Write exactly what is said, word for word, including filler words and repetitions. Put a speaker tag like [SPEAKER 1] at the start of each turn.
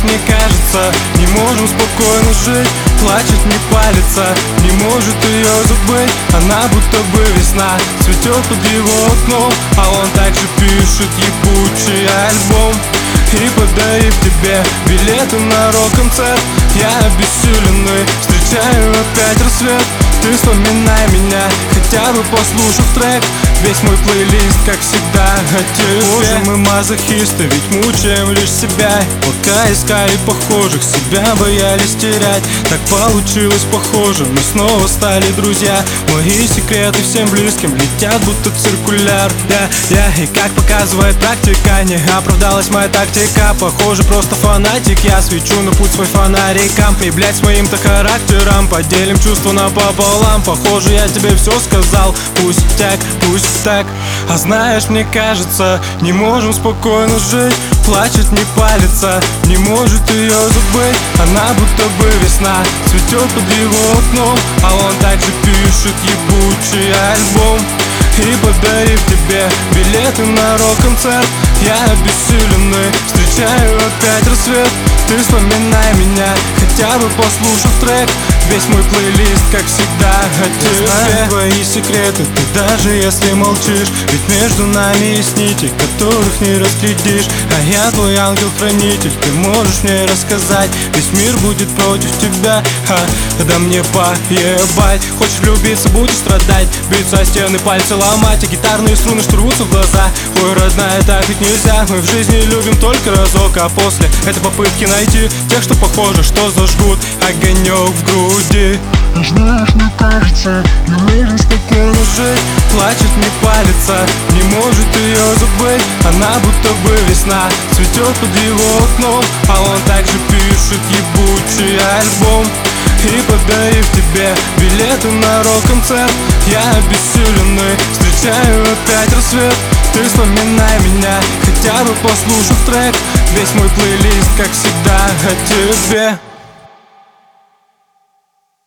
[SPEAKER 1] мне кажется, не можем спокойно жить. Плачет, не палится, не может ее забыть. Она будто бы весна, цветет под его окном, а он также пишет ебучий альбом. И подарив тебе билеты на рок-концерт, я обессиленный встречаю опять рассвет. Ты вспоминай меня, хотя бы послушав трек. Весь мой плейлист, как всегда, о тебе. Боже, мы мазохисты, ведь мучаем лишь себя. Пока искали похожих, себя боялись терять. Так получилось похоже, мы снова стали друзья. Мои секреты всем близким летят, будто циркуляр. Я, я, и как показывает практика, не оправдалась моя тактика. Похоже, просто фанатик, я свечу на путь свой фонариком. И, блять, с моим-то характером поделим чувства напополам. Похоже, я тебе все сказал, пусть так, пусть так. А знаешь, мне кажется, не можем спокойно жить. Плачет, не палится, не может ее забыть. Она будто бы весна, цветет под его окном, а он также пишет ебучий альбом. И подарив тебе билеты на рок-концерт, я обессиленный встречаю опять рассвет. Ты вспоминай меня, хотя бы послушав трек. Весь мой плейлист, как всегда, о тебе. Знаю твои секреты, ты даже если молчишь. Ведь между нами есть нити, которых не разглядишь. А я твой ангел-хранитель, ты можешь мне рассказать. Весь мир будет против тебя, а да мне поебать. Хочешь влюбиться, будешь страдать, биться о стены, пальцы ломать, а гитарные струны рвутся в глаза. Ой, родная, так ведь нельзя. Мы в жизни любим только разок, а после это попытки найти тех, что похоже, что зажгут огонек в груди.
[SPEAKER 2] Знаешь, мне кажется, не можем спокойно
[SPEAKER 1] жить. Плачет, не палится, не может ее забыть. Она будто бы весна, цветет под его окном, а он также пишет ебучий альбом. И подарив тебе билеты на рок-концерт, я обессиленный встречаю опять рассвет. Ты вспоминай меня, хотя бы послушав трек. Весь мой плейлист, как всегда, о тебе.